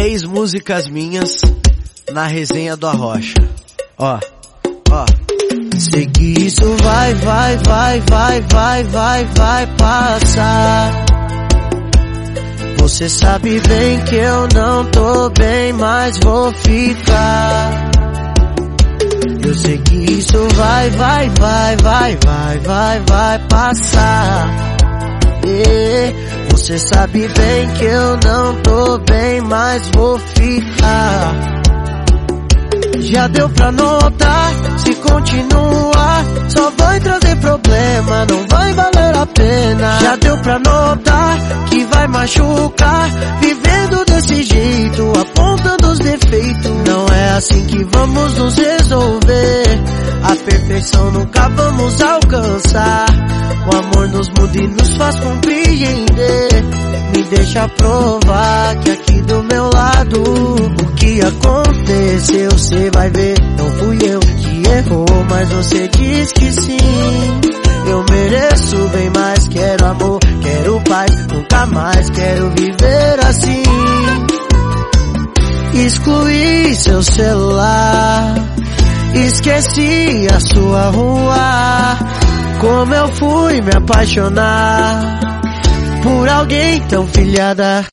10 músicas minhas na resenha do Arrocha. Ó. Sei que isso vai passar. Você sabe bem que eu não tô bem, mas vou ficar. Eu sei que isso vai passar. Você sabe bem que eu não tô bem, mas vou ficar. Já deu pra notar, se continuar só vai trazer problema, não vai valer a pena. Já deu pra notar que vai machucar, vivendo desse jeito, apontando os defeitos. Não é assim que vamos nos resolver, a perfeição nunca vamos alcançar. O amor nos muda e nos faz compreender. Me deixa provar que aqui do meu lado o que aconteceu cê vai ver. Não fui eu que errou, mas você diz que sim. Eu mereço bem mais, quero amor, quero paz, nunca mais quero viver assim. Excluí seu celular, esqueci a sua rua. Como eu fui me apaixonar por alguém tão filhada.